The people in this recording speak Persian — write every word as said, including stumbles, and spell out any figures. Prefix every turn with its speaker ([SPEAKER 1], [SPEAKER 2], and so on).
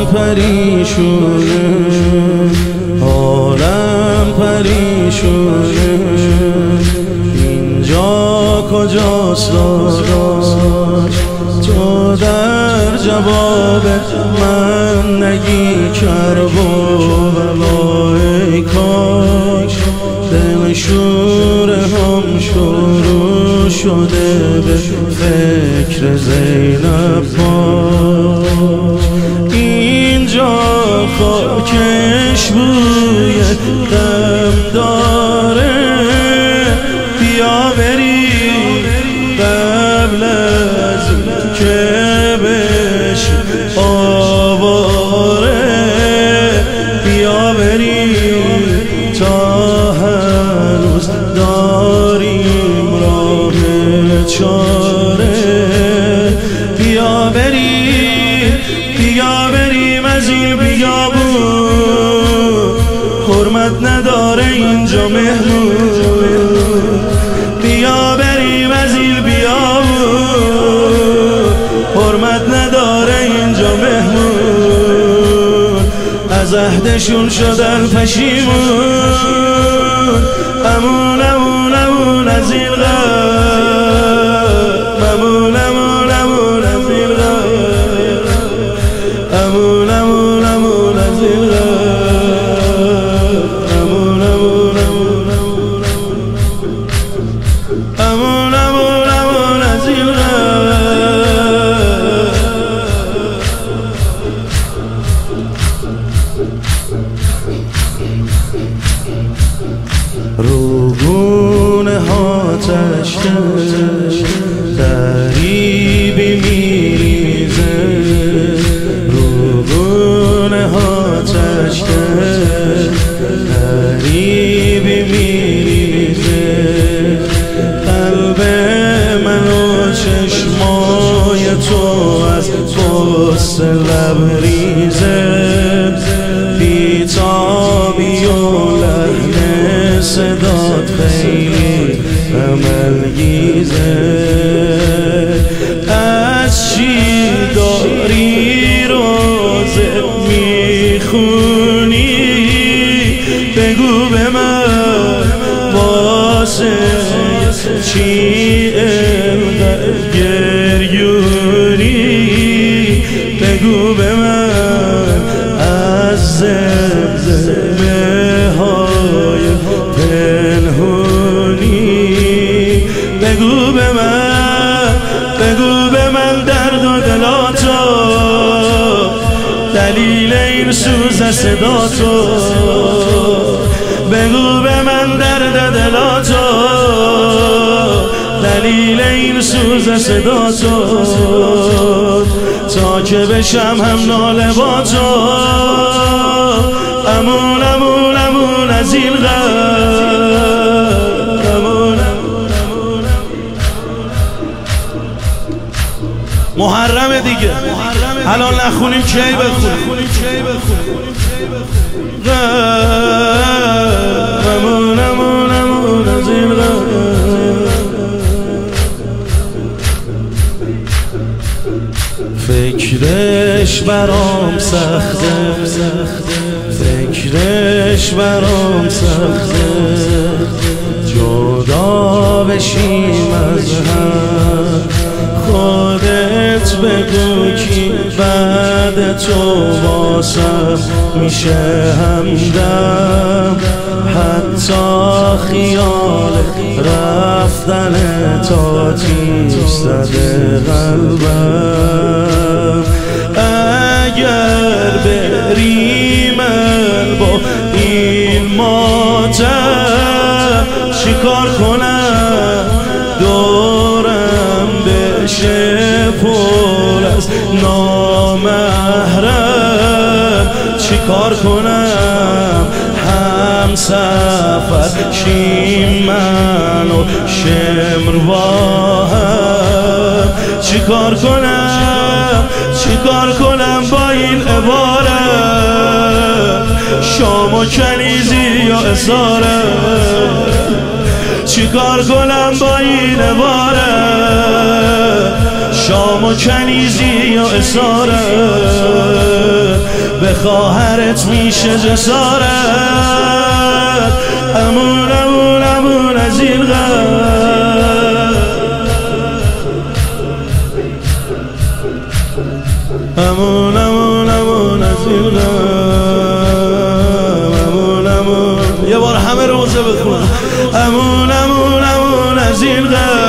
[SPEAKER 1] پریشونه، عالم پریشونه. اینجا کجاست داداش؟ تو در جواب من نگی کربلا. ای کاش دل شور هم شروع شده به فکر زینب پاش. اینجا خاکش بوی غم داره، بیا بری قبل از که بش آواره. بیا بری تا هنوز داریم راه چاره. بیا بریم بیا بریم از این بیابون، حرمت نداره اینجا مهمون. بیا بریم از این بیابون، حرمت نداره اینجا مهمون. از عهدشون شدن پشیمون، امون امون امون از این غم، امون امون امون از این غم، امون امون امون از این غم، امون امون امون امون امون امون از این غم. روگونه ها تشته غریبی میریزه، روگونه ها تشته غریبی میریزه. قلب من و چشمای تو از غصه لبریزه. بیتابی و لحن صدات خیلی عملگیزه. از چی داری روزه میخونی؟ بگو به من واسه چی اینقدر گریونی؟ بگو به من از زمزمه های پنهونی. بگو به من بگو به من درد و دلاتو، دلیل این سوز صداتو. بگو به من درد دلاتو، دلیل این سوز صداتو. تا که بشم هم ناله با تو، امون امون امون از این غم، امون امون. محرمه دیگه، الان نخونیم کی بخونیم؟ امون امون امون از این غم. فکرش برام سخته، فکرش برام سخته. جدا بشیم از هم، خودت بگو کی بعد تو واسم میشه همدم. حتی خیال رفتن تا تیز زده قلبم. اگر بری من با این ماتم، چیکار کنم دورم بشه پر از نامحرم؟ چیکار کنم هم سفر شیم من و شمر با هم؟ چیکار کنم چیکار کنم با این عبارت؟ شام و کنیزی یا اسارت؟ چیکار کنم با این عبارت؟ شام و کنیزی یا اسارت به خواهرت میشه جسارت امون امون امون از این غم امون امون امون از این غم امون امون یه بار همه روزه بخون امون امون امون از این غم